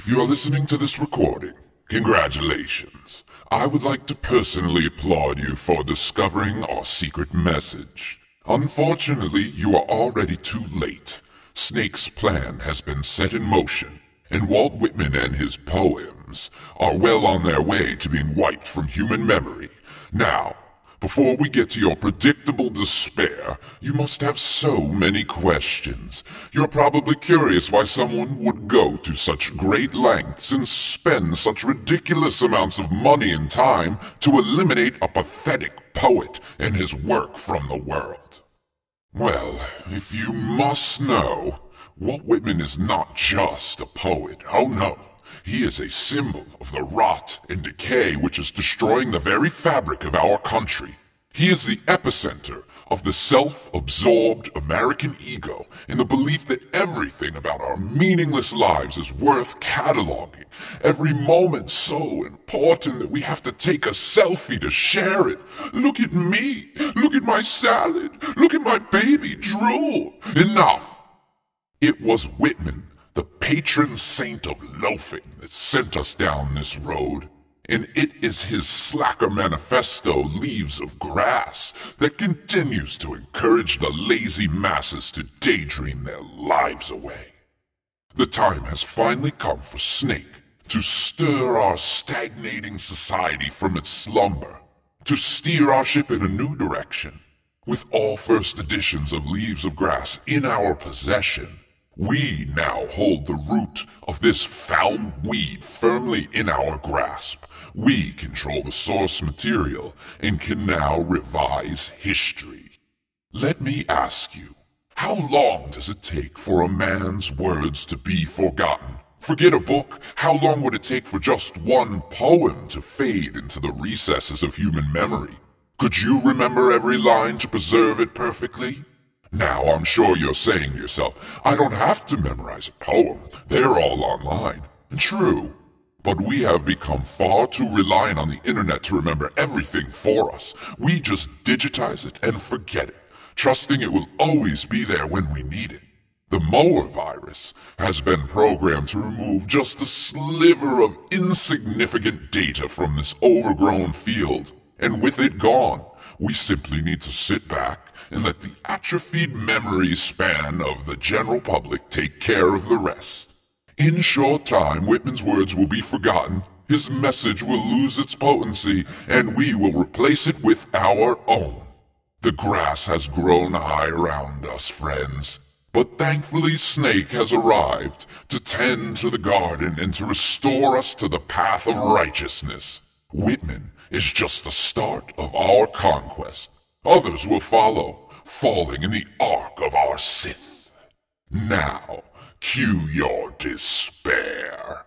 If you are listening to this recording, congratulations. I would like to personally applaud you for discovering our secret message. Unfortunately, you are already too late. Snake's plan has been set in motion, and Walt Whitman and his poems are well on their way to being wiped from human memory. Now, before we get to your predictable despair, you must have so many questions. You're probably curious why someone would go to such great lengths and spend such ridiculous amounts of money and time to eliminate a pathetic poet and his work from the world. Well, if you must know, Walt Whitman is not just a poet. Oh no. He is a symbol of the rot and decay which is destroying the very fabric of our country. He is the epicenter of the self-absorbed American ego and the belief that everything about our meaningless lives is worth cataloging. Every moment so important that we have to take a selfie to share it. Look at me. Look at my salad. Look at my baby drool. Enough. It was Whitman, the patron saint of loafing, that sent us down this road, and it is his slacker manifesto, Leaves of Grass, that continues to encourage the lazy masses to daydream their lives away. The time has finally come for Snake to stir our stagnating society from its slumber, to steer our ship in a new direction. With all first editions of Leaves of Grass in our possession, we now hold the root of this foul weed firmly in our grasp. We control the source material and can now revise history. Let me ask you, how long does it take for a man's words to be forgotten? Forget a book, how long would it take for just one poem to fade into the recesses of human memory? Could you remember every line to preserve it perfectly? Now, I'm sure you're saying to yourself, I don't have to memorize a poem. They're all online. And true. But we have become far too reliant on the internet to remember everything for us. We just digitize it and forget it, trusting it will always be there when we need it. The Moa virus has been programmed to remove just a sliver of insignificant data from this overgrown field. And with it gone, we simply need to sit back and let the atrophied memory span of the general public take care of the rest. In short time, Whitman's words will be forgotten, his message will lose its potency, and we will replace it with our own. The grass has grown high around us, friends, but thankfully Snake has arrived to tend to the garden and to restore us to the path of righteousness. Whitman is just the start of our conquest. Others will follow, falling in the ark of our Sith. Now, cue your despair.